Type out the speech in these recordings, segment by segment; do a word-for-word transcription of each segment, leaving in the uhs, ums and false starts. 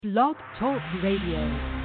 Blog Talk Radio.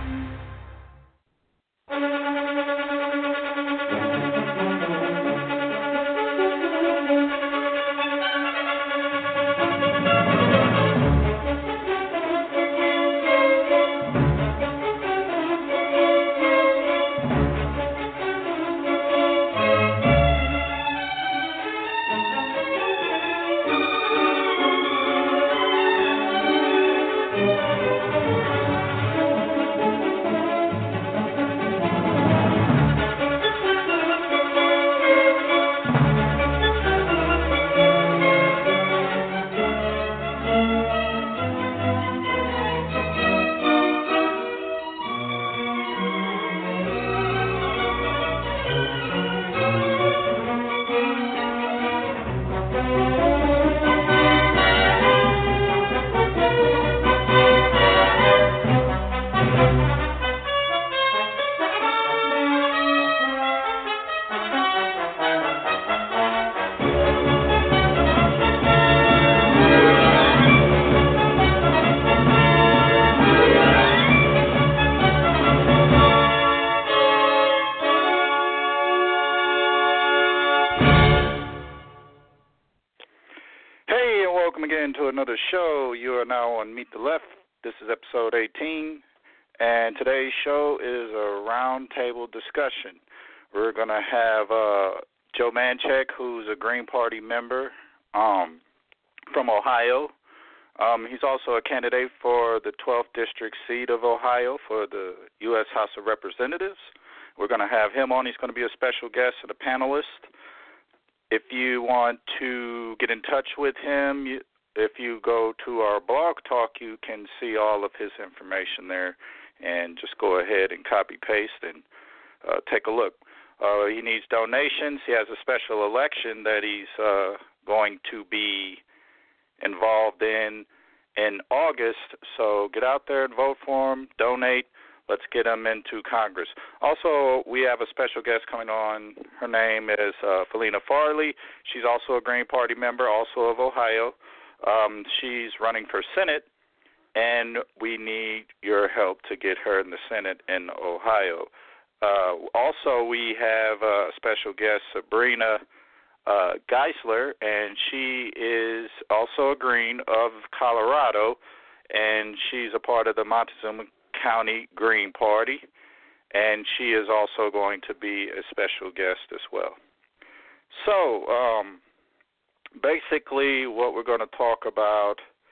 Show. You are now on Meet the Left. This is episode eighteen, and today's show is a roundtable discussion. We're going to have uh, Joe Manchek, who's a Green Party member um, from Ohio. Um, he's also a candidate for the twelfth District seat of Ohio for the U S House of Representatives. We're going to have him on. He's going to be a special guest and a panelist. If you want to get in touch with him, you, if you go to our blog talk, you can see all of his information there, and just go ahead and copy paste and uh, take a look. Uh, he needs donations. He has a special election that he's uh, going to be involved in in August. So get out there and vote for him. Donate. Let's get him into Congress. Also, we have a special guest coming on. Her name is uh, Felina Farley. She's also a Green Party member, also of Ohio. Um, she's running for Senate, and we need your help to get her in the Senate in Ohio. Uh, also, we have a special guest, Sabrina uh, Geisler, and she is also a Green of Colorado, and she's a part of the Montezuma County Green Party, and she is also going to be a special guest as well. So, um, basically, what we're going to talk about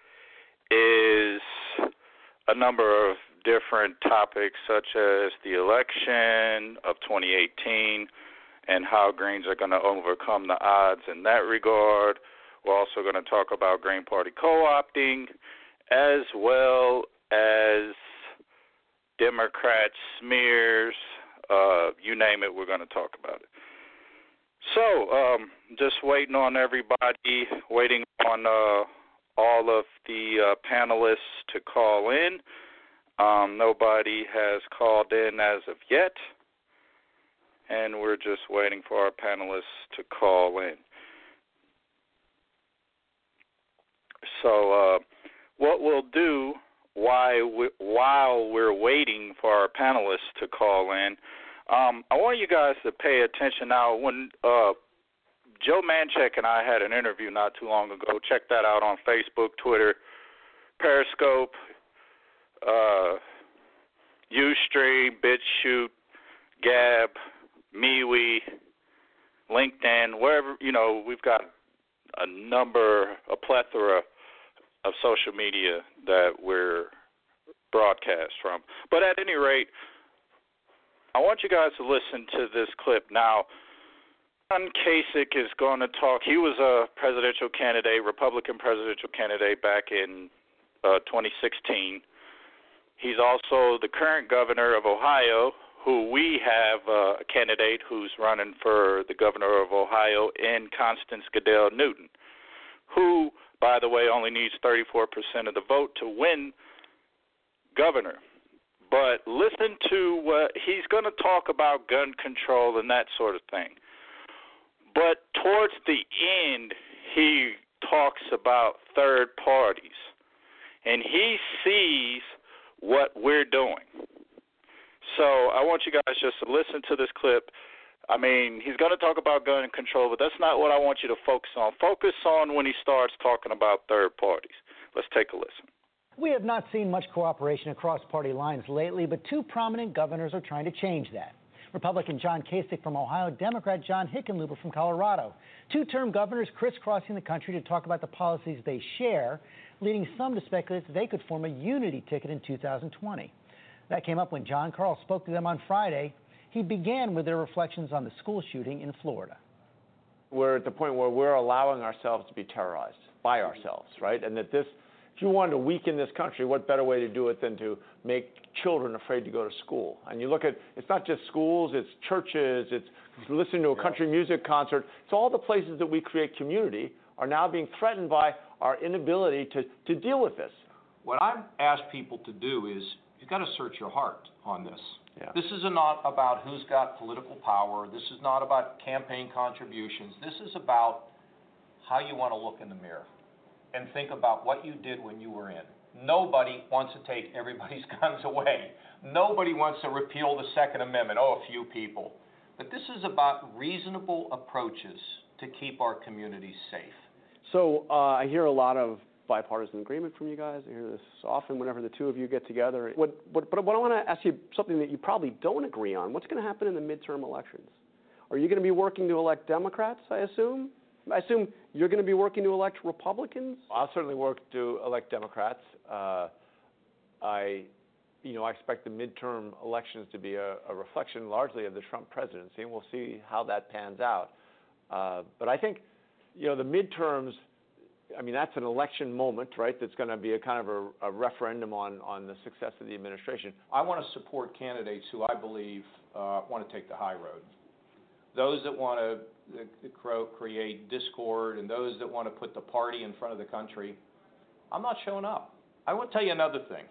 is a number of different topics, such as the election of twenty eighteen and how Greens are going to overcome the odds in that regard. We're also going to talk about Green Party co-opting, as well as Democrat smears. Uh, you name it, we're going to talk about it. So, um, just waiting on everybody, waiting on uh, all of the uh, panelists to call in. Um, nobody has called in as of yet, and we're just waiting for our panelists to call in. So, uh, what we'll do while, we, while we're waiting for our panelists to call in, Um, I want you guys to pay attention now. When uh, Joe Manchek and I had an interview not too long ago, check that out on Facebook, Twitter, Periscope, uh, Ustream, BitChute, Gab, MeWe, LinkedIn, wherever, you know, we've got a number, a plethora of social media that we're broadcast from. But at any rate, I want you guys to listen to this clip. Now, John Kasich is going to talk. He was a presidential candidate, Republican presidential candidate back in uh, twenty sixteen. He's also the current governor of Ohio, who we have uh, a candidate who's running for the governor of Ohio in Constance Goodell Newton, who, by the way, only needs thirty-four percent of the vote to win governor. But listen to what he's going to talk about, gun control and that sort of thing. But towards the end, he talks about third parties. And he sees what we're doing. So I want you guys just to listen to this clip. I mean, he's going to talk about gun control, but that's not what I want you to focus on. Focus on when he starts talking about third parties. Let's take a listen. We have not seen much cooperation across party lines lately, but two prominent governors are trying to change that. Republican John Kasich from Ohio, Democrat John Hickenlooper from Colorado. Two-term governors crisscrossing the country to talk about the policies they share, leading some to speculate that they could form a unity ticket in two thousand twenty. That came up when John Karl spoke to them on Friday. He began with their reflections on the school shooting in Florida. We're at the point where we're allowing ourselves to be terrorized by ourselves, right? And that this, if you wanted to weaken this country, what better way to do it than to make children afraid to go to school? And you look at, it's not just schools, it's churches, it's listening to a country music concert. It's all the places that we create community are now being threatened by our inability to, to deal with this. What I've asked people to do is, you've got to search your heart on this. Yeah. This is not about who's got political power. This is not about campaign contributions. This is about how you want to look in the mirror and think about what you did when you were in. Nobody wants to take everybody's guns away. Nobody wants to repeal the Second Amendment. Oh, a few people. But this is about reasonable approaches to keep our communities safe. So uh, I hear a lot of bipartisan agreement from you guys. I hear this often whenever the two of you get together. What, what, but what I want to ask you something that you probably don't agree on. What's going to happen in the midterm elections? Are you going to be working to elect Democrats, I assume? I assume you're going to be working to elect Republicans? I'll certainly work to elect Democrats. Uh, I, you know, I expect the midterm elections to be a, a reflection largely of the Trump presidency, and we'll see how that pans out. Uh, but I think, you know, the midterms, I mean, that's an election moment, right? That's going to be a kind of a, a referendum on, on the success of the administration. I want to support candidates who I believe uh, want to take the high road. Those that want to uh, create discord and those that want to put the party in front of the country, I'm not showing up. I want to tell you another thing.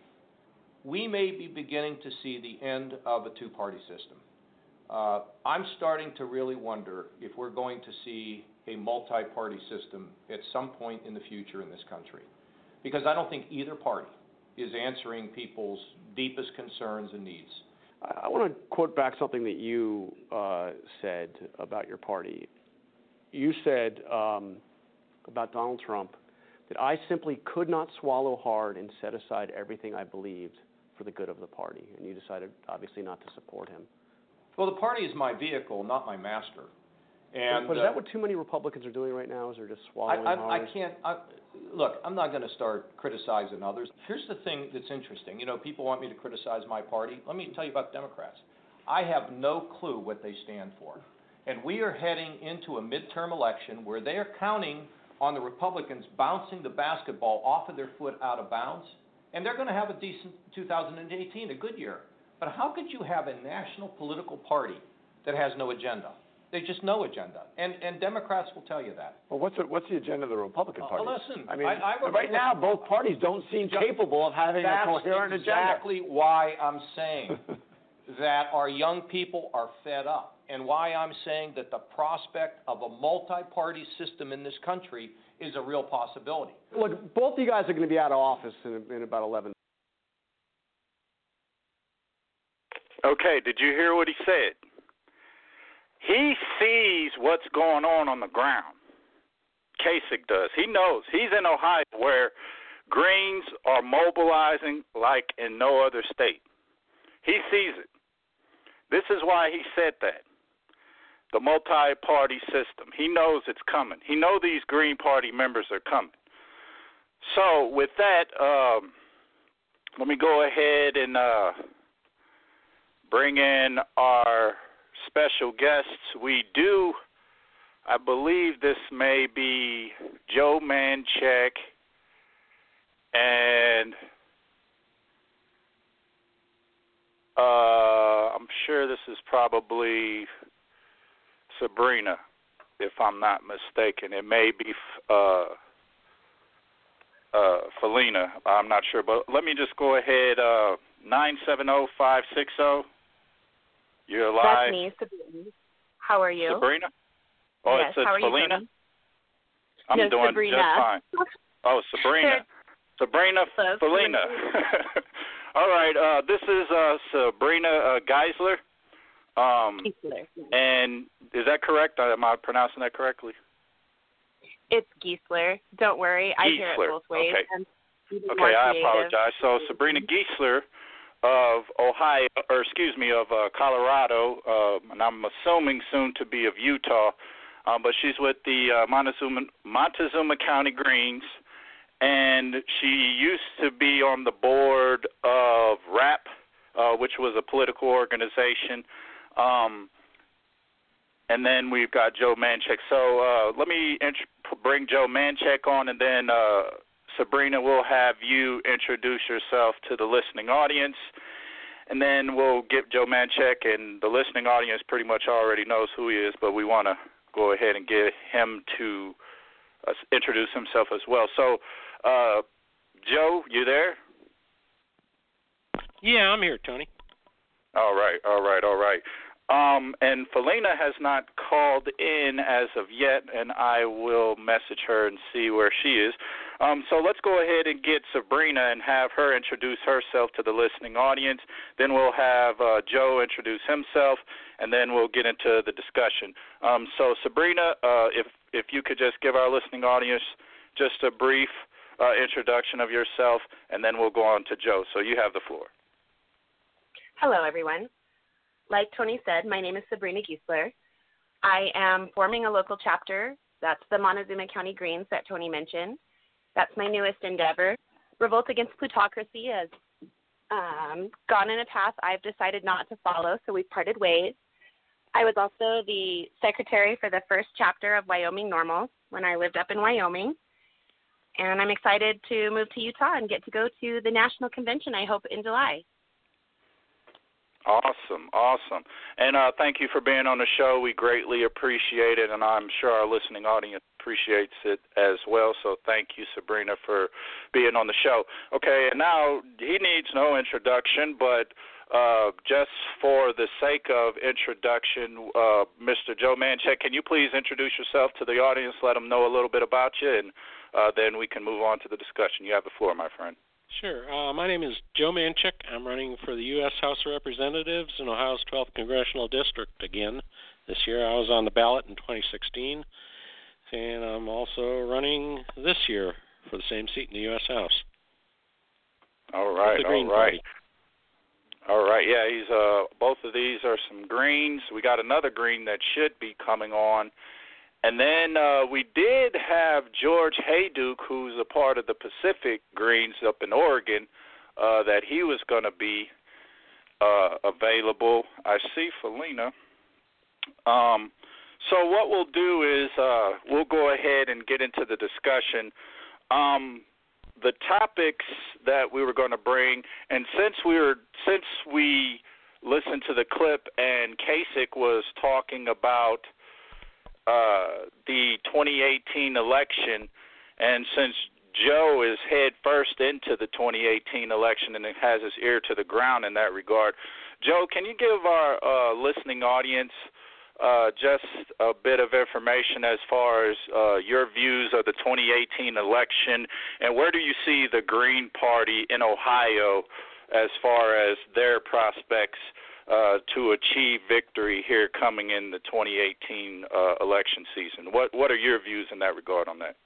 We may be beginning to see the end of a two-party system. Uh, I'm starting to really wonder if we're going to see a multi-party system at some point in the future in this country. Because I don't think either party is answering people's deepest concerns and needs. I want to quote back something that you uh, said about your party. You said um, about Donald Trump that I simply could not swallow hard and set aside everything I believed for the good of the party. And you decided, obviously, not to support him. Well, the party is my vehicle, not my master. And, but is uh, that what too many Republicans are doing right now, is they're just swallowing I, I, hard? I can't, I, look, I'm not going to start criticizing others. Here's the thing that's interesting. You know, people want me to criticize my party. Let me tell you about Democrats. I have no clue what they stand for. And we are heading into a midterm election where they are counting on the Republicans bouncing the basketball off of their foot out of bounds. And they're going to have a decent two thousand eighteen, a good year. But how could you have a national political party that has no agenda? There's just no agenda, and and Democrats will tell you that. Well, what's the, what's the agenda of the Republican Party? Uh, listen, I mean, I, I right now both parties don't seem capable of having a coherent agenda. That's exactly why I'm saying that our young people are fed up, and why I'm saying that the prospect of a multi-party system in this country is a real possibility. Look, both of you guys are going to be out of office in, in about eleven. Okay, did you hear what he said? He sees what's going on on the ground. Kasich does. He knows. He's in Ohio where Greens are mobilizing like in no other state. He sees it. This is why he said that. The multi-party system. He knows it's coming. He knows these Green Party members are coming. So with that, um, let me go ahead and uh, bring in our special guests. We do, I believe this may be Joe Manchek and uh, I'm sure this is probably Sabrina, if I'm not mistaken. It may be uh, uh, Felina. I'm not sure, but let me just go ahead. Uh, nine seven zero, five six zero. You're live. That's me, Sabrina. How are you? Sabrina? Oh, yes, it says how are Felina? you I'm no, doing Sabrina. just fine. Oh, Sabrina. Sabrina Close. Felina. All right. Uh, this is uh, Sabrina uh, Geisler. Um, Geisler. And is that correct? Am I pronouncing that correctly? It's Geisler. Don't worry. I hear it Geisler. both ways. Okay. I'm even Okay, more I creative. apologize. So Sabrina Geisler of Ohio, or excuse me, of uh, Colorado, uh, and I'm assuming soon to be of Utah, um, but she's with the uh, Montezuma, Montezuma County Greens, and she used to be on the board of R A P, uh, which was a political organization. Um, and then we've got Joe Manchek. So uh, let me int- bring Joe Manchek on, and then uh, Sabrina will have you introduce yourself to the listening audience. And then we'll get Joe Manchek, and the listening audience pretty much already knows who he is, but we want to go ahead and get him to uh, introduce himself as well. So, uh, Joe, you there? Yeah, I'm here, Tony. All right, all right, all right. Um, and Felina has not called in as of yet, and I will message her and see where she is. Um, so let's go ahead and get Sabrina and have her introduce herself to the listening audience. Then we'll have uh, Joe introduce himself, and then we'll get into the discussion. Um, so Sabrina, uh, if if you could just give our listening audience just a brief uh, introduction of yourself, and then we'll go on to Joe. So you have the floor. Hello, everyone. Like Tony said, my name is Sabrina Geisler. I am forming a local chapter. That's the Montezuma County Greens that Tony mentioned. That's my newest endeavor. Revolt Against Plutocracy has um, gone in a path I've decided not to follow, so we've parted ways. I was also the secretary for the first chapter of Wyoming Normals when I lived up in Wyoming. And I'm excited to move to Utah and get to go to the national convention, I hope, in July. Awesome, awesome. And uh, thank you for being on the show. We greatly appreciate it, and I'm sure our listening audience appreciates it as well. So thank you, Sabrina, for being on the show. Okay, and now he needs no introduction, but uh, just for the sake of introduction, uh, Mister Joe Manchek, can you please introduce yourself to the audience, let them know a little bit about you, and uh, then we can move on to the discussion. You have the floor, my friend. Sure. Uh, my name is Joe Manchek. I'm running for the U S House of Representatives in Ohio's twelfth Congressional District again this year. I was on the ballot in twenty sixteen, and I'm also running this year for the same seat in the U S House. All right, the Green all right. Party. All right, yeah, he's uh, both of these are some greens. We got another green that should be coming on. And then uh, we did have George Hayduke, who's a part of the Pacific Greens up in Oregon, uh, that he was going to be uh, available. I see Felina. Um, so what we'll do is uh, we'll go ahead and get into the discussion. Um, the topics that we were going to bring, and since we were since we listened to the clip and Kasich was talking about Uh, the twenty eighteen election, and since Joe is head first into the twenty eighteen election and has his ear to the ground in that regard, Joe, can you give our uh, listening audience uh, just a bit of information as far as uh, your views of the twenty eighteen election, and where do you see the Green Party in Ohio as far as their prospects Uh, to achieve victory here coming in the twenty eighteen uh, election season? What what are your views in that regard on that?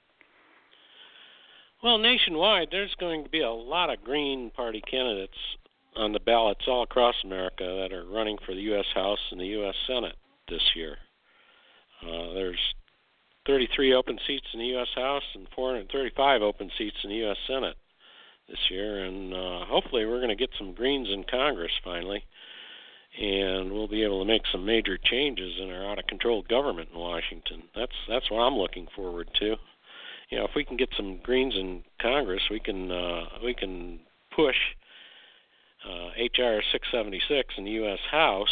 Well, nationwide, there's going to be a lot of Green Party candidates on the ballots all across America that are running for the U S House and the U S Senate this year. Uh, there's thirty-three open seats in the U S House and four hundred thirty-five open seats in the U S Senate this year, and uh, hopefully we're going to get some Greens in Congress finally, and we'll be able to make some major changes in our out-of-control government in Washington. That's that's what I'm looking forward to. You know, if we can get some Greens in Congress, we can uh, we can push uh, H R six seventy-six in the U S House,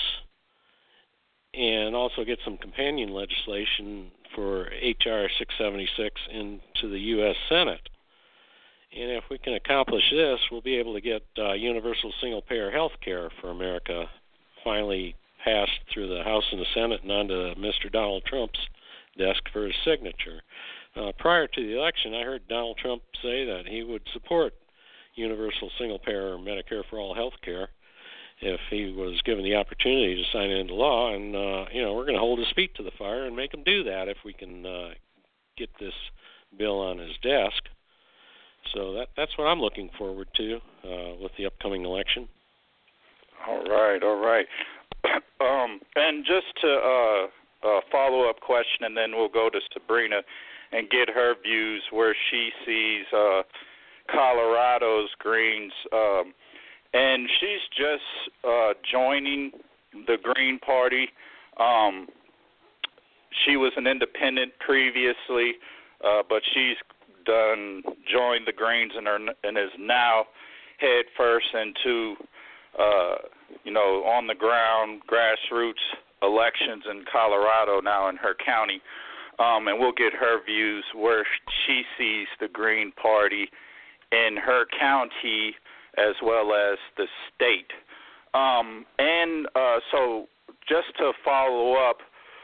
and also get some companion legislation for H R six seventy-six into the U S Senate. And if we can accomplish this, we'll be able to get uh, universal single-payer health care for America finally passed through the House and the Senate and onto Mister Donald Trump's desk for his signature. Uh, prior to the election, I heard Donald Trump say that he would support universal single-payer Medicare for all health care if he was given the opportunity to sign it into law. And, uh, you know, we're going to hold his feet to the fire and make him do that if we can uh, get this bill on his desk. So that that's what I'm looking forward to uh, with the upcoming election. All right, all right. um, and just to uh, a follow-up question, and then we'll go to Sabrina and get her views where she sees uh, Colorado's Greens. Um, and she's just uh, joining the Green Party. Um, she was an independent previously, uh, but she's done joined the Greens and, are, and is now head first into uh, you know, on the ground grassroots elections in Colorado now in her county. Um, and we'll get her views where she sees the Green Party in her county as well as the state. Um, and uh, so just to follow up,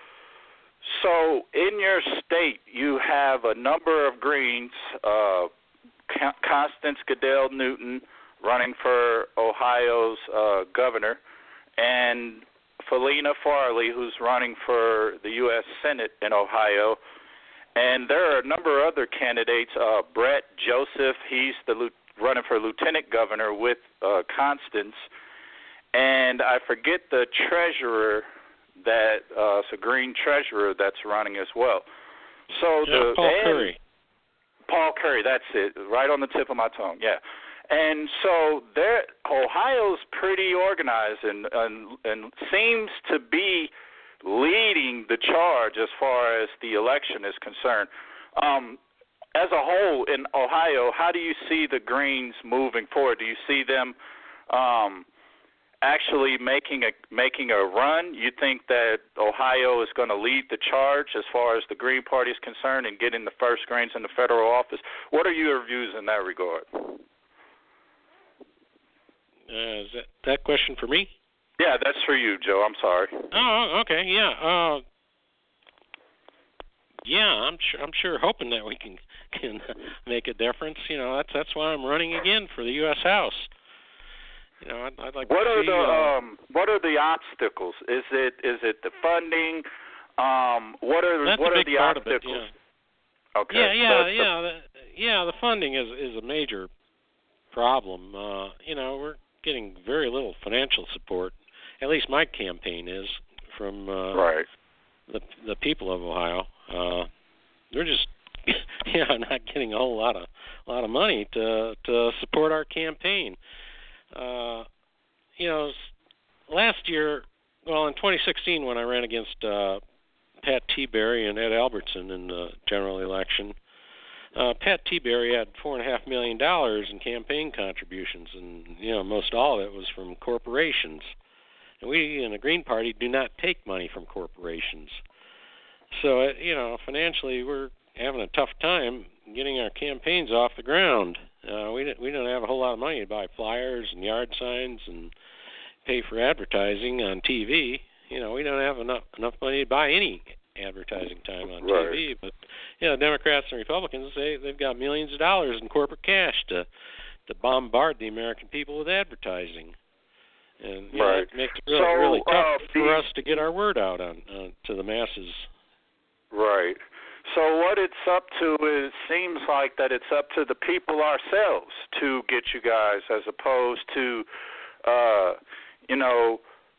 so in your state you have a number of Greens, uh, Constance Goodell Newton running for Ohio's uh, governor, and Felina Farley, who's running for the U S Senate in Ohio. And there are a number of other candidates. Uh, Brett Joseph, he's the running for lieutenant governor with uh, Constance. And I forget the treasurer that uh, it's a Green treasurer that's running as well. So yeah, the Paul Curry. Paul Curry, that's it, right on the tip of my tongue. Yeah. And so there, Ohio's pretty organized and, and and seems to be leading the charge as far as the election is concerned. Um, as a whole in Ohio, how do you see the Greens moving forward? Do you see them um, actually making a making a run? You think that Ohio is going to lead the charge as far as the Green Party is concerned and getting the first Greens in the federal office? What are your views in that regard? Uh, is that that question for me? Yeah, that's for you, Joe. I'm sorry. Oh, okay, yeah, uh, yeah. I'm sure. I'm sure hoping that we can can make a difference. You know, that's that's why I'm running again for the U S House. You know, I'd, I'd like what to are see. the uh, um, what are the obstacles? Is it is it the funding? Um, what are that's what a are big the part obstacles? Of it, yeah. Okay. Yeah, yeah, so yeah. The, yeah, the funding is is a major problem. Uh, you know, we're getting very little financial support. At least my campaign is from uh, right. the the people of Ohio. Uh, they're just yeah not getting a whole lot of a lot of money to to support our campaign. Uh, you know, last year, well, in twenty sixteen when I ran against uh, Pat Tiberi and Ed Albertson in the general election. Uh, Pat Tiberi had four and a half million dollars in campaign contributions, and you know most all of it was from corporations. And we in the Green Party do not take money from corporations, so uh, you know financially we're having a tough time getting our campaigns off the ground. Uh, we don't, we don't have a whole lot of money to buy flyers and yard signs and pay for advertising on T V. You know we don't have enough enough money to buy any advertising time on right. T V, but you know, Democrats and Republicans they they've got millions of dollars in corporate cash to to bombard the American people with advertising, and you know, right. it makes it really, so, really tough uh, for the, us to get our word out on uh, to the masses. Right. So what it's up to is seems like that it's up to the people ourselves to get you guys, as opposed to, uh, you know.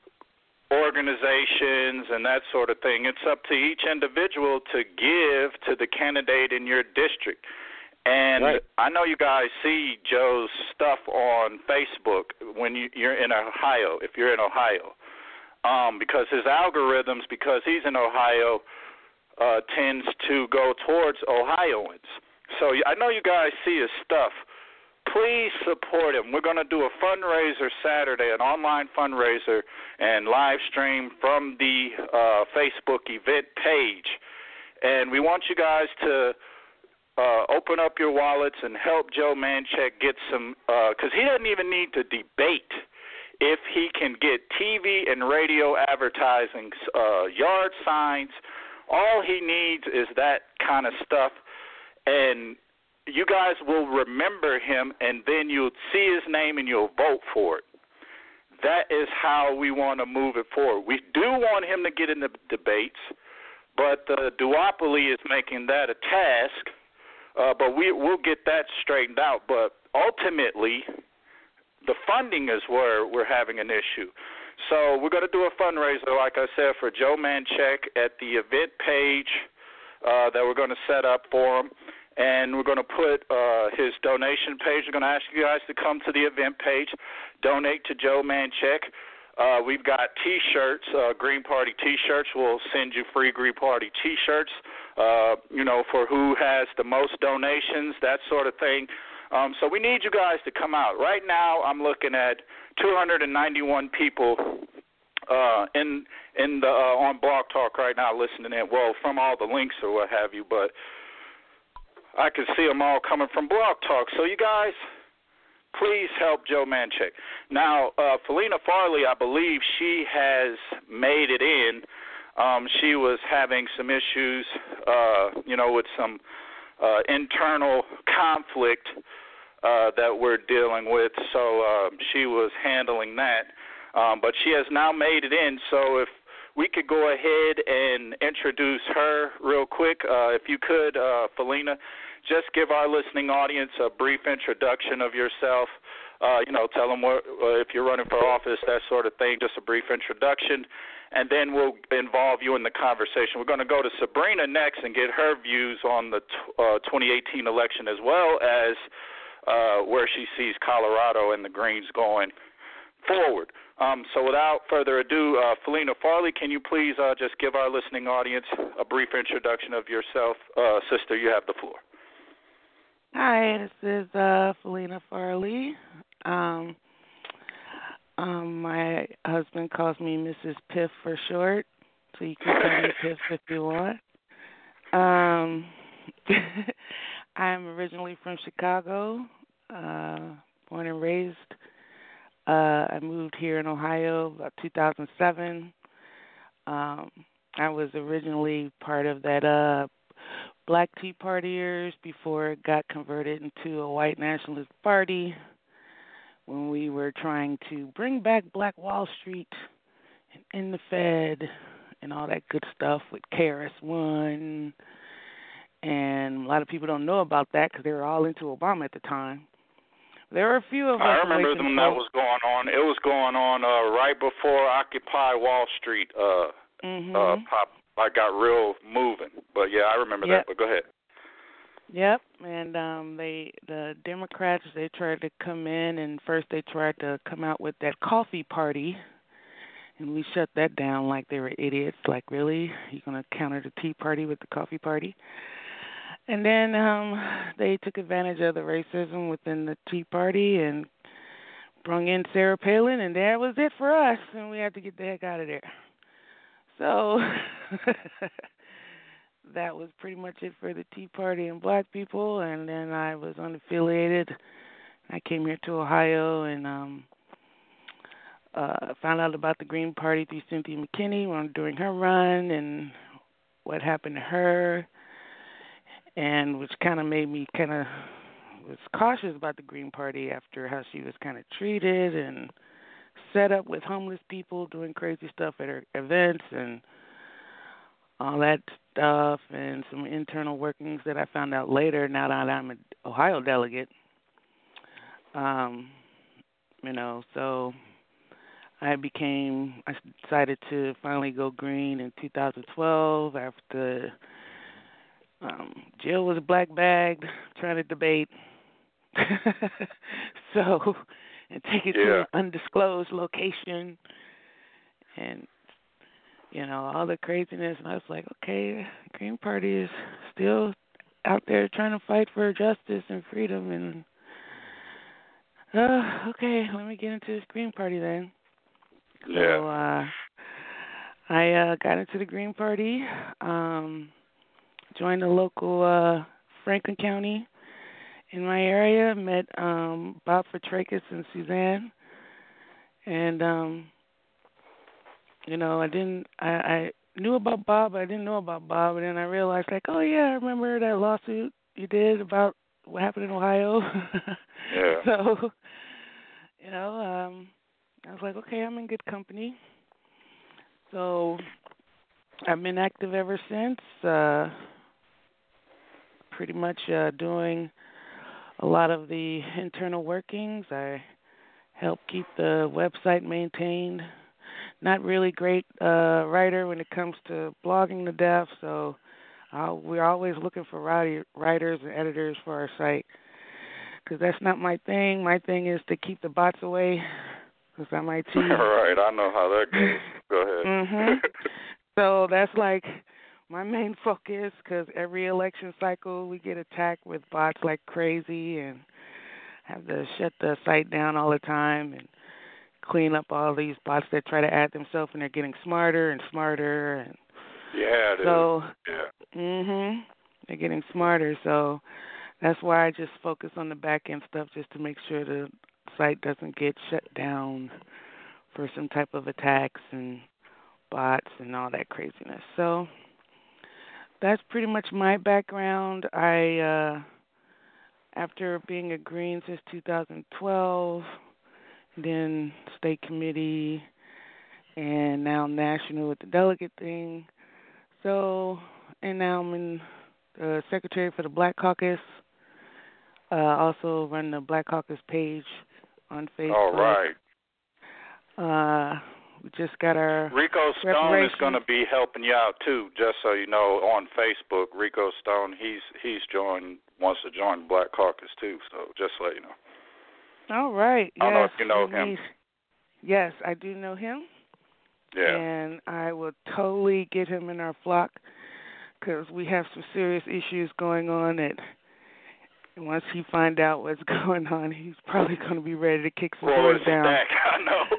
organizations and that sort of thing. It's up to each individual to give to the candidate in your district. And right. I know you guys see Joe's stuff on Facebook when you, you're in Ohio, if you're in Ohio, um, because his algorithms, because he's in Ohio, uh, tends to go towards Ohioans. So I know you guys see his stuff. Please support him. We're going to do a fundraiser Saturday, an online fundraiser, and live stream from the uh, Facebook event page. And we want you guys to uh, open up your wallets and help Joe Manchek get some, because uh, he doesn't even need to debate if he can get T V and radio advertising, uh, yard signs. All he needs is that kind of stuff. And you guys will remember him, and then you'll see his name and you'll vote for it. That is how we want to move it forward. We do want him to get in the debates, but the duopoly is making that a task, uh, but we, we'll get that straightened out. But ultimately, the funding is where we're having an issue. So we're going to do a fundraiser, like I said, for Joe Manchek at the event page uh, that we're going to set up for him. And we're going to put uh, his donation page. We're going to ask you guys to come to the event page, donate to Joe Manchek. Uh, we've got T-shirts, uh, Green Party T-shirts. We'll send you free Green Party T-shirts, uh, you know, for who has the most donations, that sort of thing. Um, so we need you guys to come out. Right now I'm looking at two hundred ninety-one people uh, in in the uh, on Blog Talk right now listening in. Well, from all the links or what have you, but I can see them all coming from Blog Talk. So you guys, please help Joe Manchek. Now, uh, Felina Farley, I believe she has made it in. Um, she was having some issues, uh, you know, with some uh, internal conflict uh, that we're dealing with. So uh, she was handling that. Um, but she has now made it in. So if we could go ahead and introduce her real quick. Uh, if you could, uh, Felina, just give our listening audience a brief introduction of yourself. Uh, you know, tell them what, uh, if you're running for office, that sort of thing, just a brief introduction. And then we'll involve you in the conversation. We're going to go to Sabrina next and get her views on the t- uh, twenty eighteen election, as well as uh, where she sees Colorado and the Greens going forward. Um, so without further ado, uh, Felina Farley, can you please uh, just give our listening audience a brief introduction of yourself? Uh, sister, you have the floor. Hi, this is uh, Felina Farley. Um, um, my husband calls me Missus Piff for short, so you can call me Piff if you want. Um, I'm originally from Chicago, uh, born and raised. Uh, I moved here in Ohio about two thousand seven. Um, I was originally part of that uh, Black Tea Partiers before it got converted into a white nationalist party when we were trying to bring back Black Wall Street and end the Fed and all that good stuff with K R S One. And a lot of people don't know about that because they were all into Obama at the time. There were a few of us. I remember when that was going on. It was going on uh, right before Occupy Wall Street uh, mm-hmm. uh, pop. I got real moving. But yeah, I remember yep. that. But go ahead. Yep, and um, they the Democrats they tried to come in, and first they tried to come out with that coffee party, and we shut that down like they were idiots. Like, really, you're gonna counter the Tea Party with the coffee party? And then um, they took advantage of the racism within the Tea Party and brung in Sarah Palin, and that was it for us, and we had to get the heck out of there. So that was pretty much it for the Tea Party and black people, and then I was unaffiliated. I came here to Ohio and um, uh, found out about the Green Party through Cynthia McKinney during her run and what happened to her. And which kind of made me kind of was cautious about the Green Party after how she was kind of treated and set up with homeless people doing crazy stuff at her events and all that stuff and some internal workings that I found out later now that I'm an Ohio delegate. Um, you know, so I became, I decided to finally go green in two thousand twelve after Um, Jill was black bagged, trying to debate. so, and take it yeah. to an undisclosed location, and you know all the craziness. And I was like, okay, the Green Party is still out there trying to fight for justice and freedom. And uh, okay, let me get into this Green Party then. Yeah. So uh, I uh, got into the Green Party. Um, Joined the local uh, Franklin County in my area. Met um, Bob Fitrakis and Suzanne, and um, you know, I didn't. I, I knew about Bob, but I didn't know about Bob. And then I realized, like, oh yeah, I remember that lawsuit you did about what happened in Ohio. Yeah. So, you know, um, I was like, okay, I'm in good company. So I've been active ever since, uh, pretty much uh, doing a lot of the internal workings. I help keep the website maintained. Not really great uh, writer when it comes to blogging to death, so uh, we're always looking for writer, writers and editors for our site, because that's not my thing. My thing is to keep the bots away, because I'm I T. Right, I know how that goes. Go ahead. Mhm. So that's like my main focus, because every election cycle we get attacked with bots like crazy and have to shut the site down all the time and clean up all these bots that try to add themselves, and they're getting smarter and smarter. And yeah, it so, is. Yeah. Mhm. They're getting smarter, so that's why I just focus on the back end stuff, just to make sure the site doesn't get shut down for some type of attacks and bots and all that craziness. So that's pretty much my background. I, uh, after being a Green since two thousand twelve, then state committee, and now national with the delegate thing. So, and now I'm in the secretary for the Black Caucus. Uh, also run the Black Caucus page on Facebook. All right. Uh, we just got our Rico Stone is going to be helping you out too. Just so you know, on Facebook, Rico Stone, he's he's joined wants to join Black Caucus too. So just so you know. All right. I don't yes, know if you know him. Need, yes, I do know him. Yeah. And I will totally get him in our flock, because we have some serious issues going on that once he find out what's going on, he's probably going to be ready to kick some Well, doors it's down. Stack. I know.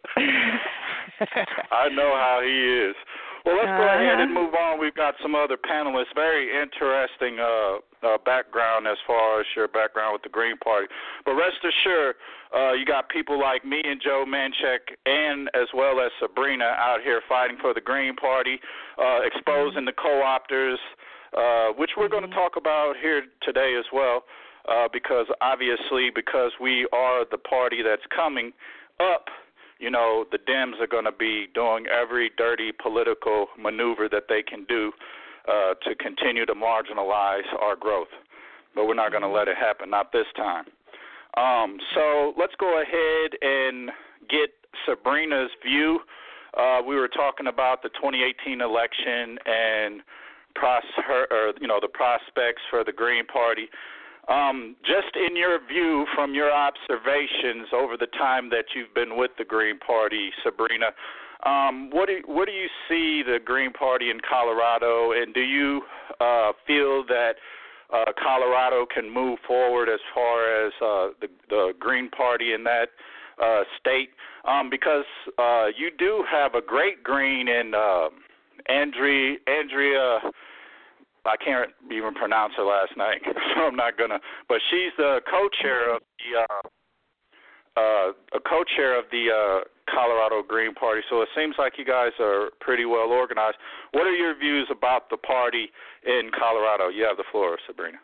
I know how he is. Well, let's go uh-huh. ahead and move on. We've got some other panelists. Very interesting uh, uh, background as far as your background with the Green Party. But rest assured, uh, you got people like me and Joe Manchek, and as well as Sabrina out here fighting for the Green Party, uh, exposing the co-opters, uh, which we're going to talk about here today as well, uh, because obviously because we are the party that's coming up, you know, the Dems are going to be doing every dirty political maneuver that they can do uh, to continue to marginalize our growth. But we're not going to let it happen, not this time. Um, so let's go ahead and get Sabrina's view. Uh, we were talking about the twenty eighteen election and pros- her, or, you know, the prospects for the Green Party. Um, just in your view, from your observations over the time that you've been with the Green Party, Sabrina, um, what do what do you see the Green Party in Colorado, and do you uh, feel that uh, Colorado can move forward as far as uh, the, the Green Party in that uh, state? Um, because uh, you do have a great Green in uh, Andrea, Andrea. I can't even pronounce her last name, so I'm not gonna. But she's the co-chair of the uh, uh, a co-chair of the uh, Colorado Green Party. So it seems like you guys are pretty well organized. What are your views about the party in Colorado? You have the floor, Sabrina.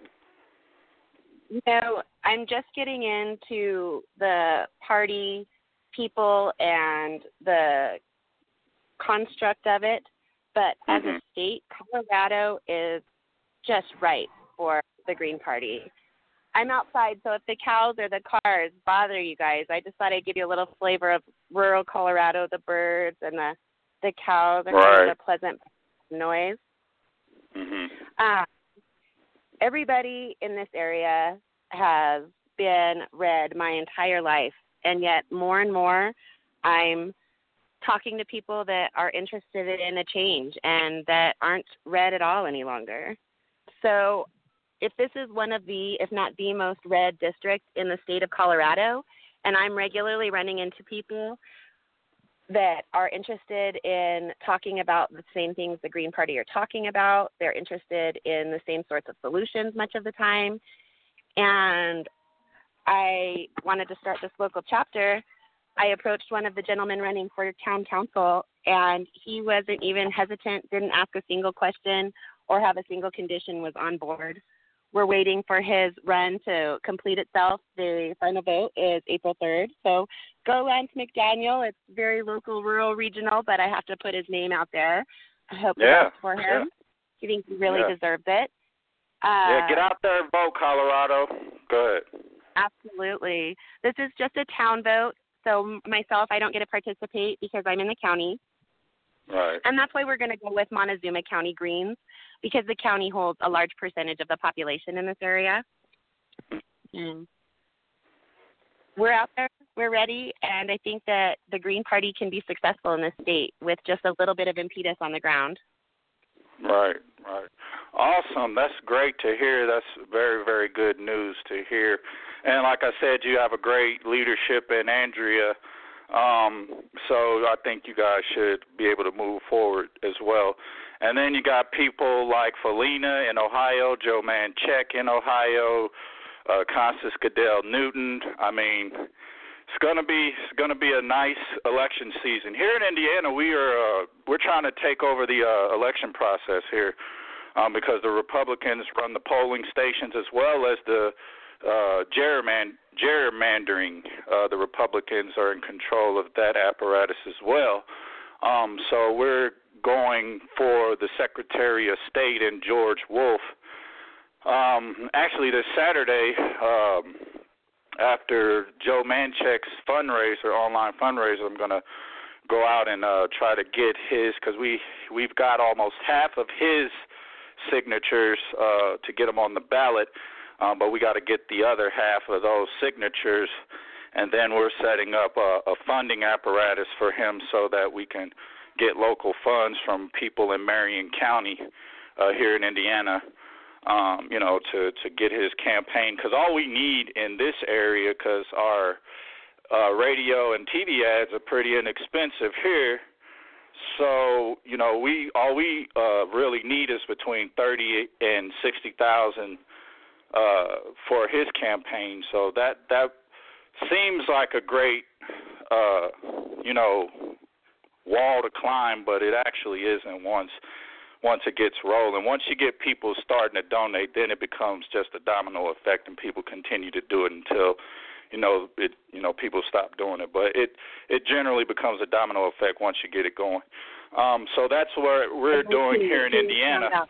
You know, I'm just getting into the party people and the construct of it. But as mm-hmm. a state, Colorado is just right for the Green Party. I'm outside, so if the cows or the cars bother you guys, I just thought I'd give you a little flavor of rural Colorado, the birds and the, the cows are right. kind of a pleasant noise. Mm-hmm. Uh, everybody in this area has been red my entire life, and yet more and more I'm talking to people that are interested in a change and that aren't red at all any longer. So if this is one of the, if not the most red district in the state of Colorado, and I'm regularly running into people that are interested in talking about the same things the Green Party are talking about, they're interested in the same sorts of solutions much of the time, and I wanted to start this local chapter, I approached one of the gentlemen running for town council, and he wasn't even hesitant, didn't ask a single question or have a single condition, was on board we're waiting for his run to complete itself. The final vote is April third. So go Lance McDaniel. It's very local, rural, regional, but I have to put his name out there. I hope yeah. the best for him. Yeah. He thinks he really yeah. deserves it. Uh, yeah, get out there and vote, Colorado. Go ahead. Absolutely. This is just a town vote. So myself, I don't get to participate because I'm in the county. Right. And that's why we're going to go with Montezuma County Greens, because the county holds a large percentage of the population in this area. Mm. We're out there. We're ready. And I think that the Green Party can be successful in this state with just a little bit of impetus on the ground. Right, right. Awesome. That's great to hear. That's very, very good news to hear. And like I said, you have a great leadership in Andrea. Um, so I think you guys should be able to move forward as well. And then you got people like Felina in Ohio, Joe Manchek in Ohio, uh, Constance Goodell Newton. I mean, it's gonna be it's gonna be a nice election season here in Indiana. We are uh, we're trying to take over the uh, election process here um, because the Republicans run the polling stations as well as the uh, gerrymand- gerrymandering. Uh, the Republicans are in control of that apparatus as well. Um, so we're going for the Secretary of State and George Wolf. Um, actually, this Saturday, um, after Joe Manchek's fundraiser, online fundraiser, I'm going to go out and uh, try to get his, because we, we've got almost half of his signatures uh, to get them on the ballot. Um, but we got to get the other half of those signatures, and then we're setting up a, a funding apparatus for him so that we can get local funds from people in Marion County uh, here in Indiana, um, you know, to, to get his campaign. Because all we need in this area, because our uh, radio and T V ads are pretty inexpensive here, so, you know, we all we uh, really need is between thirty and sixty thousand Uh, for his campaign. So that that seems like a great, uh, you know, wall to climb, but it actually isn't once once it gets rolling. Once you get people starting to donate, then it becomes just a domino effect, and people continue to do it until, you know, it you know people stop doing it. But it it generally becomes a domino effect once you get it going. Um, so that's what we're doing here in Indiana.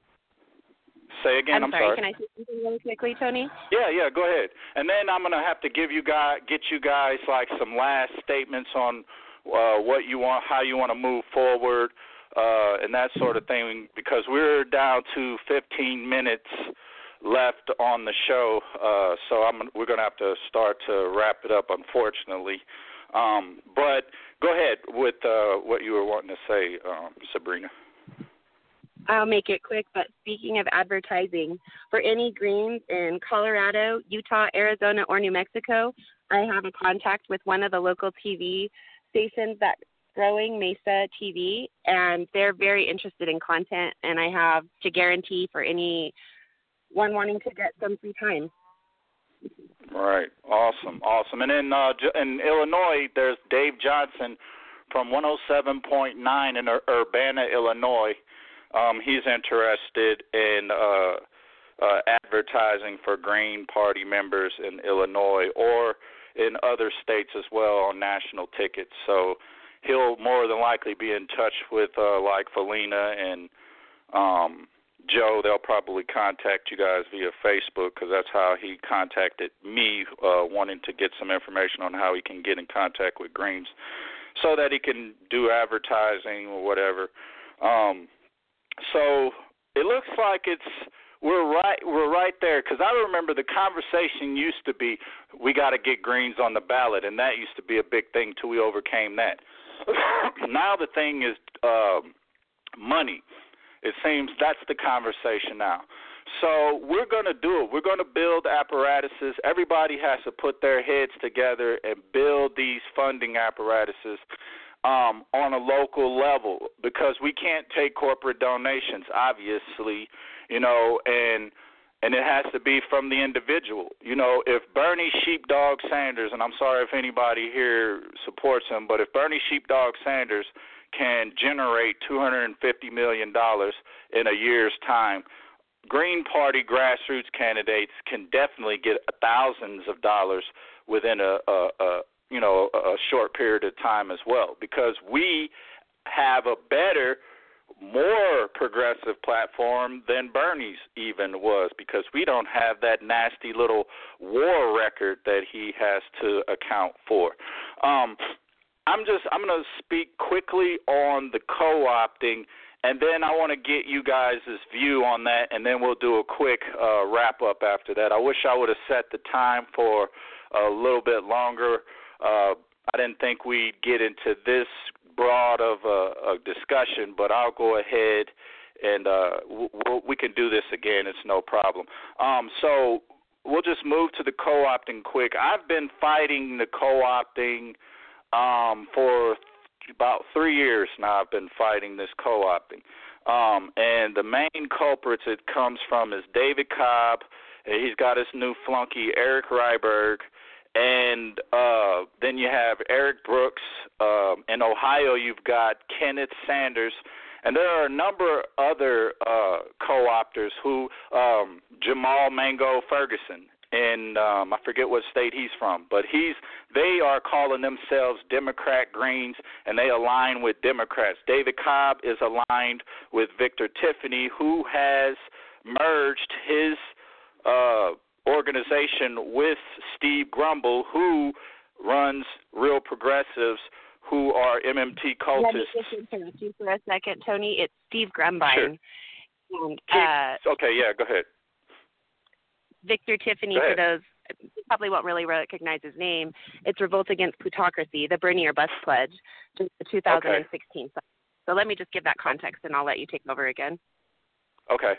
Say again, I'm, I'm sorry. sorry. Can I say something really quickly, Tony? Yeah, yeah, go ahead. And then I'm going to have to give you guys, get you guys like some last statements on uh, what you want, how you want to move forward, uh, and that sort of thing, because we're down to fifteen minutes left on the show. Uh, so I'm, we're going to have to start to wrap it up, unfortunately. Um, but go ahead with uh, what you were wanting to say, um, Sabrina. I'll make it quick, but speaking of advertising, for any Greens in Colorado, Utah, Arizona, or New Mexico, I have a contact with one of the local T V stations that's growing, Mesa T V, and they're very interested in content, and I have to guarantee for anyone wanting to get some free time. Right. Awesome. Awesome. And in, uh, in Illinois, there's Dave Johnson from one oh seven point nine in Urbana, Illinois. Um, he's interested in uh, uh, advertising for Green Party members in Illinois or in other states as well on national tickets. So he'll more than likely be in touch with uh, like Felina and um, Joe. They'll probably contact you guys via Facebook, because that's how he contacted me, uh, wanting to get some information on how he can get in contact with Greens so that he can do advertising or whatever. Um, So it looks like it's we're right we're right there, because I remember the conversation used to be we got to get Greens on the ballot, and that used to be a big thing till we overcame that. Now the thing is um, money. It seems that's the conversation now. So we're going to do it. We're going to build apparatuses. Everybody has to put their heads together and build these funding apparatuses Um, on a local level, because we can't take corporate donations, obviously, you know, and and it has to be from the individual. You know, if Bernie Sheepdog Sanders, and I'm sorry if anybody here supports him, but if Bernie Sheepdog Sanders can generate two hundred fifty million dollars in a year's time, Green Party grassroots candidates can definitely get thousands of dollars within a, a, a you know a short period of time as well, because we have a better, more progressive platform than Bernie's even was, because we don't have that nasty little war record that he has to account for. Um, I'm just I'm going to speak quickly on the co-opting, and then I want to get you guys' view on that, and then we'll do a quick uh, wrap-up after that. I wish I would have set the time for a little bit longer. Uh, I didn't think we'd get into this broad of a, a discussion, but I'll go ahead and uh, we'll, we can do this again. It's no problem. Um, so we'll just move to the co-opting quick. I've been fighting the co-opting um, for about three years now. I've been fighting this co-opting. Um, and the main culprits it comes from is David Cobb. He's got his new flunky, Eric Ryberg. And uh, then you have Eric Brooks. Um, in Ohio, you've got Kenneth Sanders. And there are a number of other uh, co-opters who, um, Jamal Mango Ferguson, and um, I forget what state he's from, but he's they are calling themselves Democrat Greens, and they align with Democrats. David Cobb is aligned with Victor Tiffany, who has merged his uh, organization with Steve Grumble, who runs Real Progressives, who are M M T cultists. Let me just interrupt you for a second, Tony. It's Steve Grumbine. Sure. And, uh, okay, yeah, go ahead. Victor Tiffany, go for ahead. those you probably won't really recognize his name, it's Revolt Against Plutocracy, the Bernie or Bust Pledge, just the two thousand sixteen. Okay. So let me just give that context, and I'll let you take over again. Okay.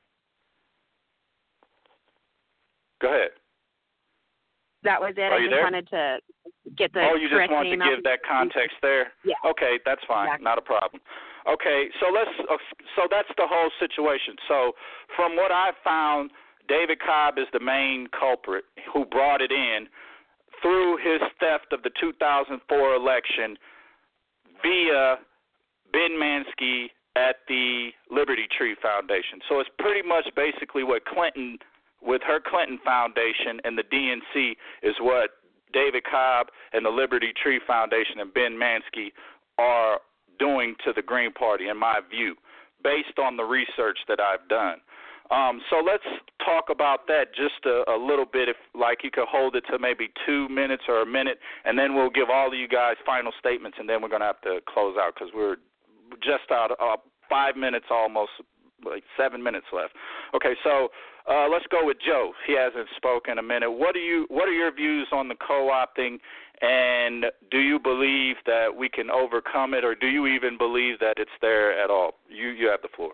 Go ahead. That was it. Are I you just there? wanted to get the Oh, you just correct want to name give out. that context there? Yeah. Okay, that's fine. Exactly. Not a problem. Okay, so let's. Uh, so that's the whole situation. So from what I found, David Cobb is the main culprit who brought it in through his theft of the two thousand four election via Ben Mansky at the Liberty Tree Foundation. So it's pretty much basically what Clinton, with her Clinton Foundation and the D N C, is what David Cobb and the Liberty Tree Foundation and Ben Mansky are doing to the Green Party, in my view, based on the research that I've done. Um, so let's talk about that just a, a little bit, if like you could hold it to maybe two minutes or a minute, and then we'll give all of you guys final statements, and then we're going to have to close out because we're just out uh, five minutes almost, like seven minutes left. Okay, so uh, let's go with Joe. He hasn't spoken a minute. What do you? What are your views on the co-opting, and do you believe that we can overcome it, or do you even believe that it's there at all? You you have the floor.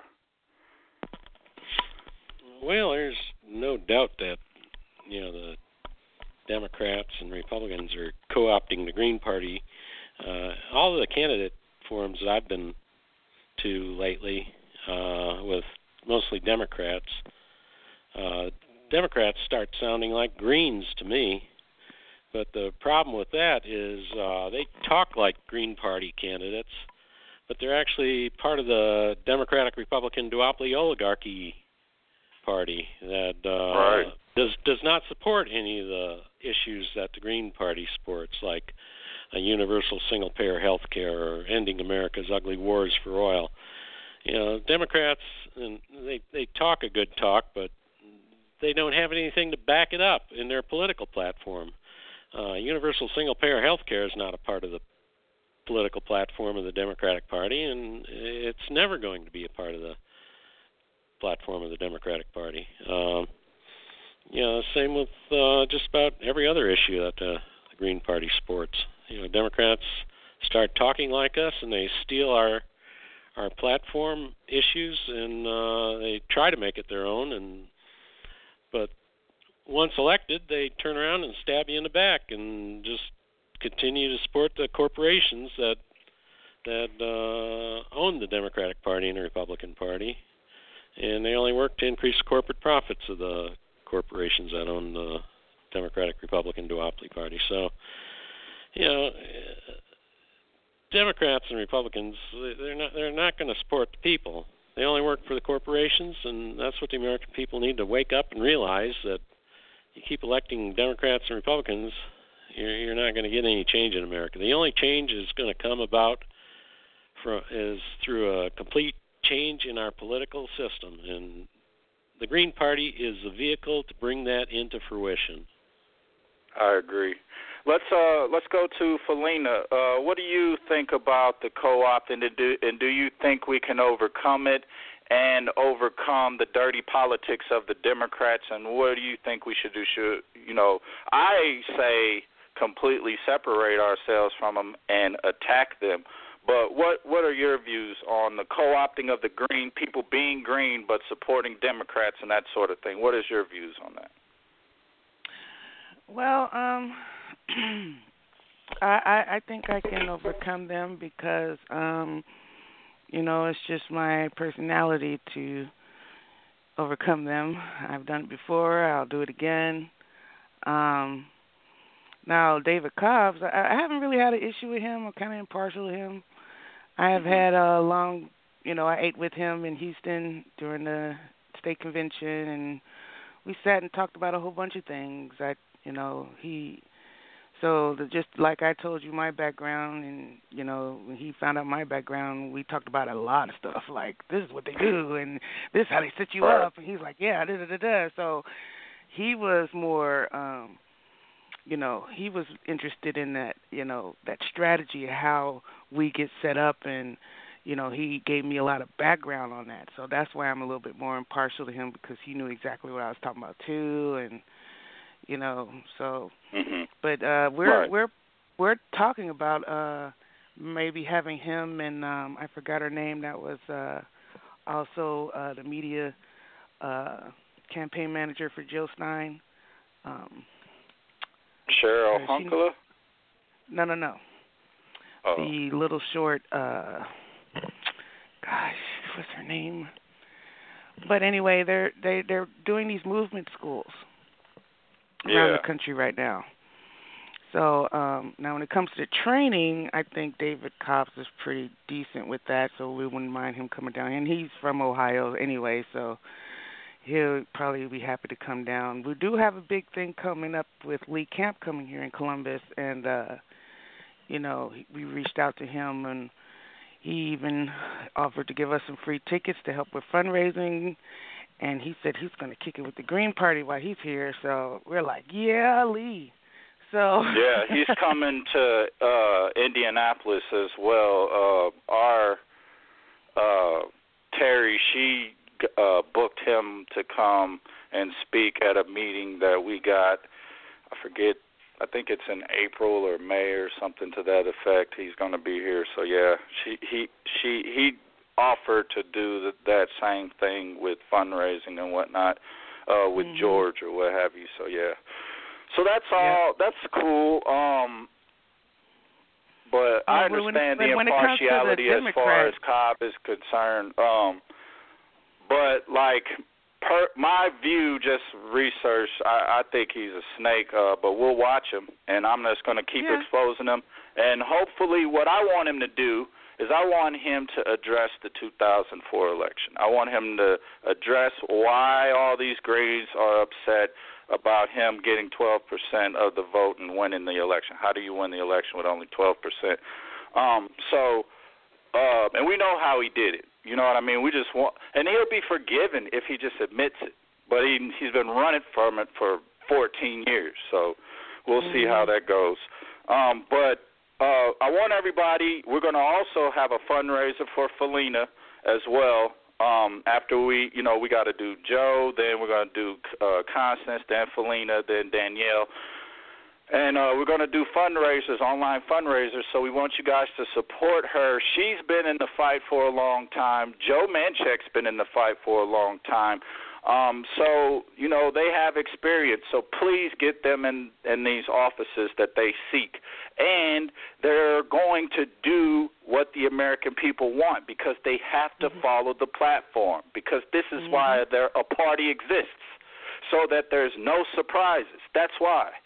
Well, there's no doubt that, you know, the Democrats and Republicans are co-opting the Green Party. Uh, all of the candidate forums that I've been to lately, uh, with mostly Democrats, uh, Democrats start sounding like Greens to me. But the problem with that is uh, they talk like Green Party candidates, but they're actually part of the Democratic-Republican duopoly oligarchy party that uh, right. does does not support any of the issues that the Green Party supports, like a universal single-payer health care or ending America's ugly wars for oil. You know, Democrats, and they they talk a good talk, but they don't have anything to back it up in their political platform. Uh, universal single-payer health care is not a part of the political platform of the Democratic Party, and it's never going to be a part of the platform of the Democratic Party. Um, you know, same with uh, just about every other issue that uh, the Green Party supports. You know, Democrats start talking like us, and they steal our our platform issues, and uh, they try to make it their own. And but once elected, they turn around and stab you in the back, and just continue to support the corporations that that uh, own the Democratic Party and the Republican Party. And they only work to increase corporate profits of the corporations that own the Democratic-Republican duopoly party. So, you know, Democrats and Republicans, they're not they're not going to support the people. They only work for the corporations, and that's what the American people need to wake up and realize, that you keep electing Democrats and Republicans, you're, you're not going to get any change in America. The only change is going to come about for, is through a complete change in our political system, and the Green Party is the vehicle to bring that into fruition. I agree. Let's uh, let's go to Felina. Uh, what do you think about the co-opting, and do, and do you think we can overcome it and overcome the dirty politics of the Democrats? And what do you think we should do? Should you know? I say completely separate ourselves from them and attack them. But what what are your views on the co-opting of the green people being green but supporting Democrats and that sort of thing? What is your views on that? Well, um, I, I think I can overcome them because, um, you know, it's just my personality to overcome them. I've done it before. I'll do it again. Um, now, David Cobbs, I, I haven't really had an issue with him. I'm kind of impartial to him. I have had a long, you know, I ate with him in Houston during the state convention, and we sat and talked about a whole bunch of things. I, you know, he, so the, just like I told you my background, and, you know, when he found out my background, we talked about a lot of stuff, like this is what they do, and this is how they set you up, and he's like, yeah, da da da da. So he was more, um, you know, he was interested in that, you know, that strategy, how we get set up, and, you know, he gave me a lot of background on that. So that's why I'm a little bit more impartial to him, because he knew exactly what I was talking about too, and, you know, so, mm-hmm. but uh, we're right. we're we're talking about uh, maybe having him and um, I forgot her name. That was uh, also uh, the media uh, campaign manager for Jill Stein. Um, Cheryl uh, Hunkler? No, no, no. Oh. The little short, uh, gosh, what's her name? But anyway, they're they they're doing these movement schools around yeah. the country right now. So um, now when it comes to training, I think David Cobbs is pretty decent with that, so we wouldn't mind him coming down. And he's from Ohio anyway, so he'll probably be happy to come down. We do have a big thing coming up with Lee Camp coming here in Columbus, and, uh, you know, we reached out to him, and he even offered to give us some free tickets to help with fundraising. And he said he's going to kick it with the Green Party while he's here. So we're like, yeah, Lee. So yeah, he's coming to uh, Indianapolis as well. Uh, our uh, Terry, she uh, booked him to come and speak at a meeting that we got. I forget. I think it's in April or May or something to that effect. He's going to be here. So yeah, she he she he. offer to do the, that same thing with fundraising and whatnot uh, with mm-hmm. George or what have you. So yeah, so that's all. Yeah. That's cool. Um, but yeah, I understand when, the when impartiality the as far as Cobb is concerned. Um, but like per my view, just research. I, I think he's a snake. Uh, but we'll watch him, and I'm just going to keep yeah. exposing him. And hopefully, what I want him to do is I want him to address the two thousand four election. I want him to address why all these Greens are upset about him getting twelve percent of the vote and winning the election. How do you win the election with only twelve percent? Um, so, uh, and we know how he did it. You know what I mean? We just want, and he'll be forgiven if he just admits it. But he, he's been running from it for fourteen years, so we'll mm-hmm. see how that goes. Um, but Uh, I want everybody, we're going to also have a fundraiser for Felina as well. Um, after we, you know, we got to do Joe, then we're going to do uh, Constance, then Felina, then Danielle. And uh, we're going to do fundraisers, online fundraisers, so we want you guys to support her. She's been in the fight for a long time. Joe Manchek's been in the fight for a long time. Um, so, you know, they have experience, so please get them in, in these offices that they seek. And they're going to do what the American people want because they have to mm-hmm. follow the platform, because this is mm-hmm. why their, a party exists, so that there's no surprises. That's why.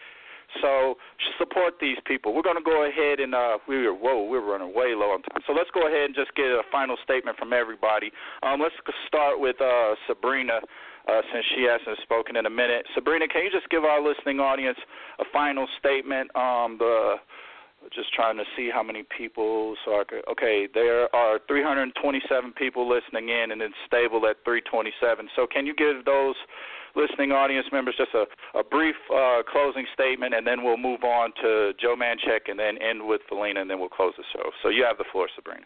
So support these people. We're going to go ahead and uh, we were whoa, we're running way low on time. So let's go ahead and just get a final statement from everybody. Um, let's start with uh, Sabrina, uh, since she hasn't spoken in a minute. Sabrina, can you just give our listening audience a final statement? Um, the just trying to see how many people. So I could, okay, there are three hundred twenty-seven people listening in, and it's stable at three twenty-seven. So can you give those listening audience members just a, a brief uh, closing statement, and then we'll move on to Joe Manchek and then end with Felina, and then we'll close the show. So you have the floor, Sabrina.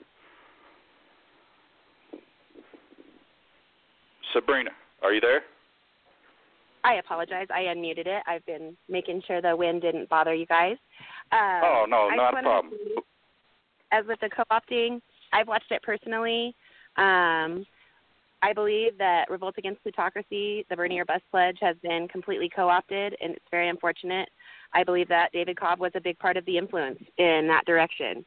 Sabrina, are you there? I apologize. I unmuted it. I've been making sure the wind didn't bother you guys. Um, oh, no, I not a problem. To, as with the co-opting, I've watched it personally. Um, I believe that Revolt Against Plutocracy, the Bernie or Bust pledge, has been completely co-opted, and it's very unfortunate. I believe that David Cobb was a big part of the influence in that direction.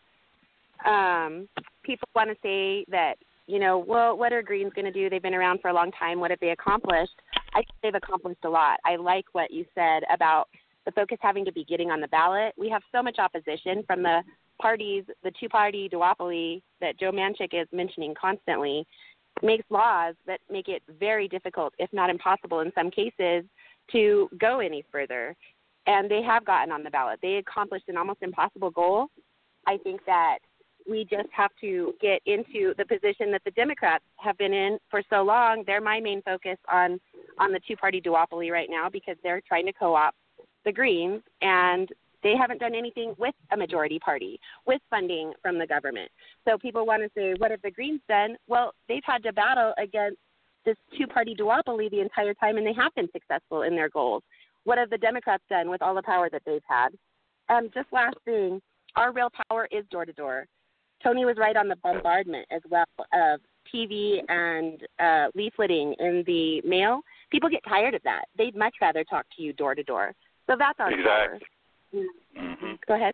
Um, people want to say that, you know, well, what are Greens going to do? They've been around for a long time. What have they accomplished? I think they've accomplished a lot. I like what you said about the focus having to be getting on the ballot. We have so much opposition from the parties, the two-party duopoly that Joe Manchek is mentioning constantly, makes laws that make it very difficult, if not impossible in some cases, to go any further. And they have gotten on the ballot. They accomplished an almost impossible goal. I think that we just have to get into the position that the Democrats have been in for so long. They're my main focus on, on the two-party duopoly right now because they're trying to co-opt the Greens, and they haven't done anything with a majority party, with funding from the government. So people want to say, what have the Greens done? Well, they've had to battle against this two-party duopoly the entire time, and they have been successful in their goals. What have the Democrats done with all the power that they've had? Um, just last thing, our real power is door-to-door. Tony was right on the bombardment as well of T V and uh, leafleting in the mail. People get tired of that. They'd much rather talk to you door-to-door. So that's our exactly. power. Mm-hmm. Go ahead.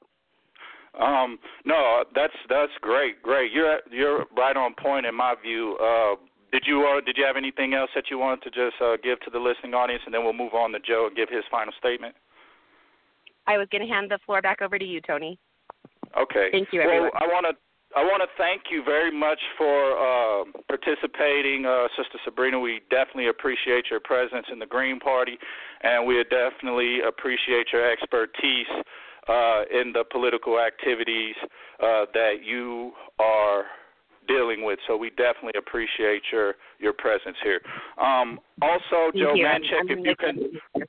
Um, no, that's that's great, great. You're you're right on point in my view. Uh, did you uh, did you have anything else that you wanted to just uh, give to the listening audience, and then we'll move on to Joe and give his final statement? I was going to hand the floor back over to you, Tony. Okay. Thank you, everyone. Well, I want to I want to thank you very much for uh, participating, uh, Sister Sabrina. We definitely appreciate your presence in the Green Party, and we definitely appreciate your expertise uh, in the political activities uh, that you are dealing with. So we definitely appreciate your, your presence here. Um, also, Thank Joe you. Manchek, I'm, I'm if you can,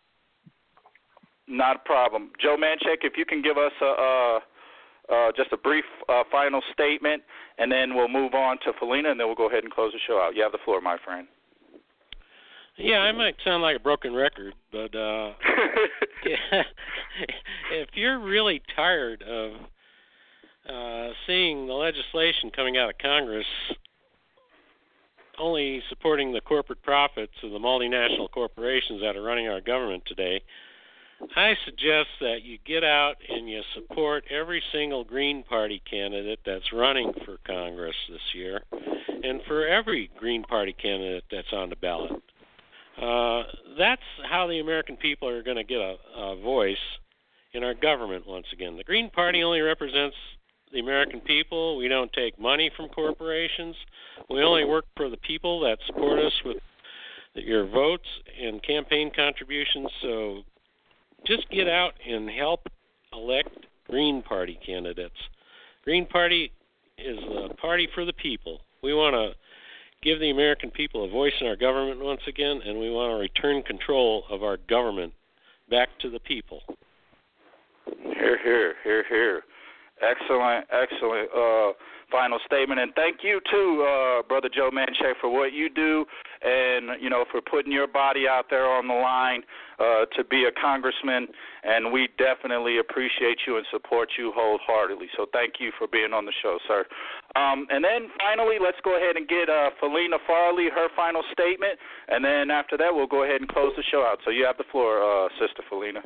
not a problem. Joe Manchek, if you can give us a. a Uh, just a brief uh, final statement, and then we'll move on to Felina, and then we'll go ahead and close the show out. You have the floor, my friend. Yeah, I might sound like a broken record, but uh, yeah, if you're really tired of uh, seeing the legislation coming out of Congress only supporting the corporate profits of the multinational corporations that are running our government today, I suggest that you get out and you support every single Green Party candidate that's running for Congress this year, and for every Green Party candidate that's on the ballot. Uh, that's how the American people are going to get a, a voice in our government once again. The Green Party only represents the American people. We don't take money from corporations. We only work for the people that support us with your votes and campaign contributions. So just get out and help elect Green Party candidates. Green Party is a party for the people. We want to give the American people a voice in our government once again, and we want to return control of our government back to the people. Hear, hear, hear, hear. Excellent, excellent uh, final statement. And thank you, too, uh, Brother Joe Manchek, for what you do and, you know, for putting your body out there on the line uh, to be a congressman. And we definitely appreciate you and support you wholeheartedly. So thank you for being on the show, sir. Um, and then finally, let's go ahead and get uh, Felina Farley, her final statement. And then after that, we'll go ahead and close the show out. So you have the floor, uh, Sister Felina.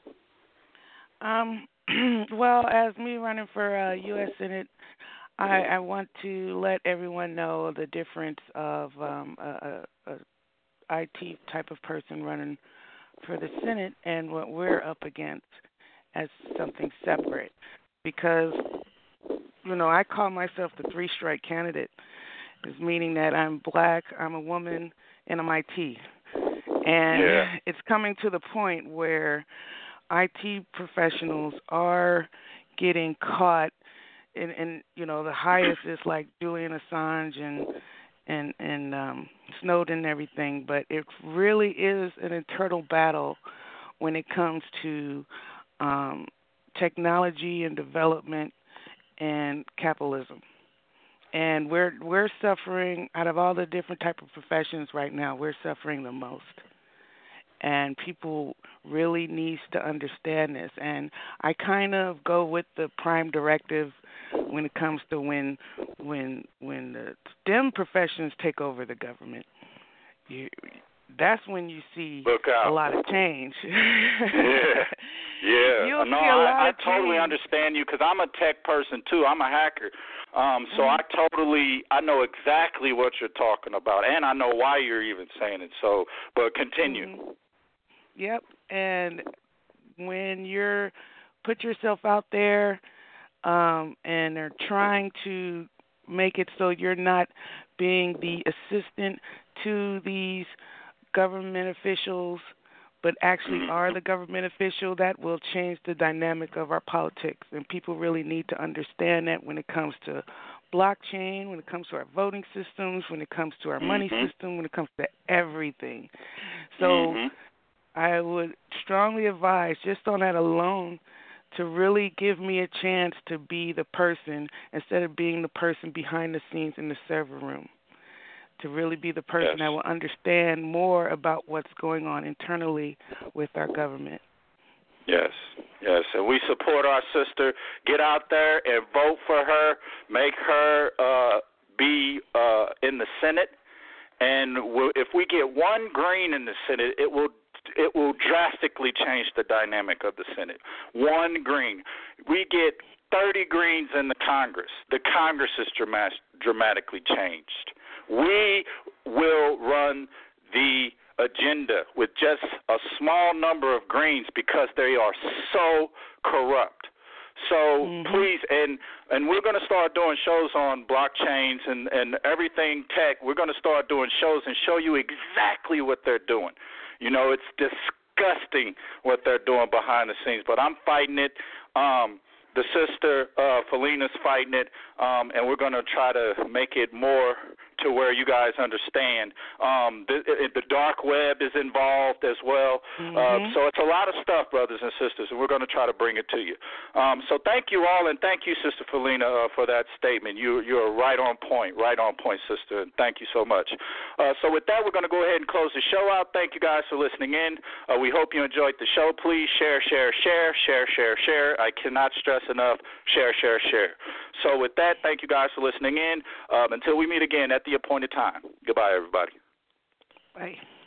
Um. Well, as me running for uh, U S Senate, I, I want to let everyone know the difference of um, a, a, a I T type of person running for the Senate and what we're up against as something separate. Because, you know, I call myself the three-strike candidate, is meaning that I'm black, I'm a woman, and I'm I T. And yeah. it's coming to the point where I T professionals are getting caught in, in you know, the highest is like Julian Assange and and and um, Snowden and everything, but it really is an internal battle when it comes to um, technology and development and capitalism. And we're we're suffering out of all the different type of professions right now. We're suffering the most, and people really needs to understand this. And I kind of go with the prime directive when it comes to when when when the STEM professions take over the government. You, that's when you see a lot of change. yeah, yeah. You'll no, see a lot I, I of totally change. understand you because I'm a tech person too. I'm a hacker, um, so mm-hmm. I totally I know exactly what you're talking about, and I know why you're even saying it. So, but continue. Mm-hmm. Yep, and when you're put yourself out there, um, and they're trying to make it so you're not being the assistant to these government officials, but actually are the government official, that will change the dynamic of our politics. And people really need to understand that when it comes to blockchain, when it comes to our voting systems, when it comes to our mm-hmm. money system, when it comes to everything. So mm-hmm. I would strongly advise, just on that alone, to really give me a chance to be the person instead of being the person behind the scenes in the server room. To really be the person yes. that will understand more about what's going on internally with our government. Yes, yes, and we support our sister. Get out there and vote for her. Make her uh, be uh, in the Senate, and we'll, if we get one green in the Senate, it will it will drastically change the dynamic of the Senate. One green. We get thirty greens in the Congress. The Congress is dramat- dramatically changed. We will run the agenda with just a small number of greens because they are so corrupt. So mm-hmm. please, and and we're going to start doing shows on blockchains and, and everything tech. We're going to start doing shows and show you exactly what they're doing. You know, it's disgusting what they're doing behind the scenes, but I'm fighting it. Um, the sister, uh, Felina's fighting it, um, and we're going to try to make it more to where you guys understand. Um, the, the dark web is involved as well. Mm-hmm. Uh, so it's a lot of stuff, brothers and sisters, and we're going to try to bring it to you. Um, so thank you all, and thank you, Sister Felina, uh, for that statement. You, you're right on point, right on point, sister, and thank you so much. Uh, so with that, we're going to go ahead and close the show out. Thank you guys for listening in. Uh, we hope you enjoyed the show. Please share, share, share, share, share, share. I cannot stress enough, share, share, share. So with that, thank you guys for listening in. Um, until we meet again at the appointed time. Goodbye, everybody. Bye.